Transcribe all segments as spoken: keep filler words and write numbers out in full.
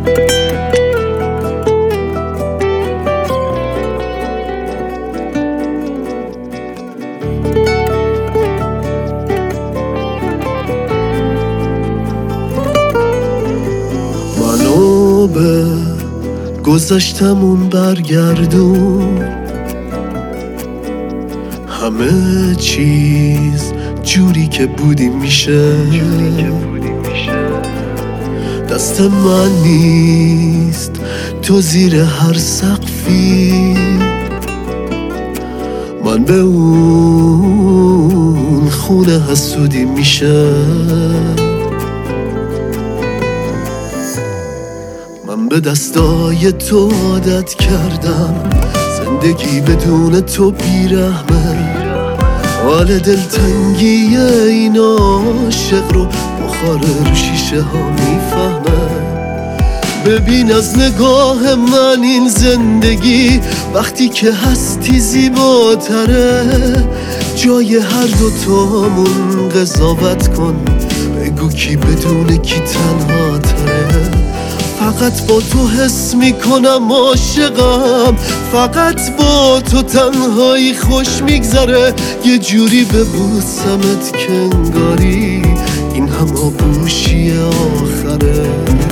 منو به گذشتمون برگردون، همه چیز جوری که بودیم میشه. دست من نیست تو زیر هر سقفی، من به اون خونه حسودی میشه. من به دستای تو عادت کردم، زندگی بدون تو بیرحمه. حال دلتنگی این عاشق رو بخار رو شیشه ها میفهمه. ببین از نگاه من این زندگی وقتی که هستی زیباتره. جای هر دوتامون قضاوت کن، بگو کی بدون کی تنها تره. فقط با تو حس میکنم عاشقم، فقط با تو تنهایی خوش میگذره. یه جوری ببوسمت که انگاری این هم آغوشی آخره.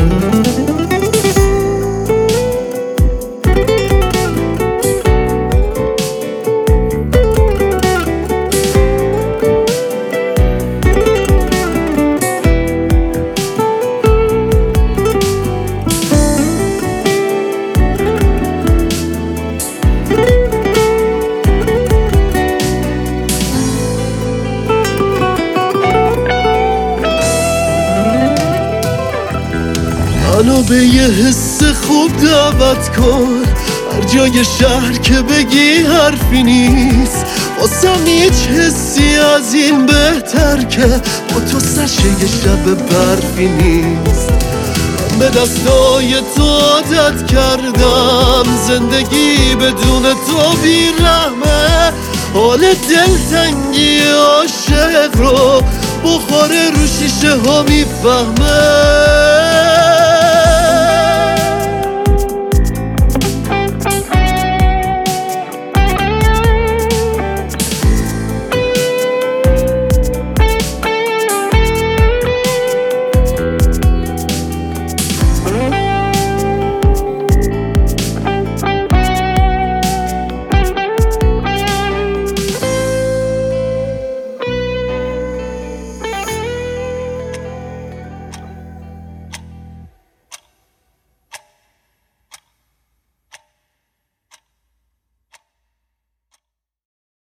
منو به یه حس خوب دعوت کن، هر جای شهر که بگی حرفی نیست. واسم هیچ حسی از این بهتر که با تو سرشه یه شب برفی نیست. من به دستای تو عادت کردم، زندگی بدون تو بیرحمه. حال دلتنگی عاشق رو بخاره رو شیشه ها میفهمه.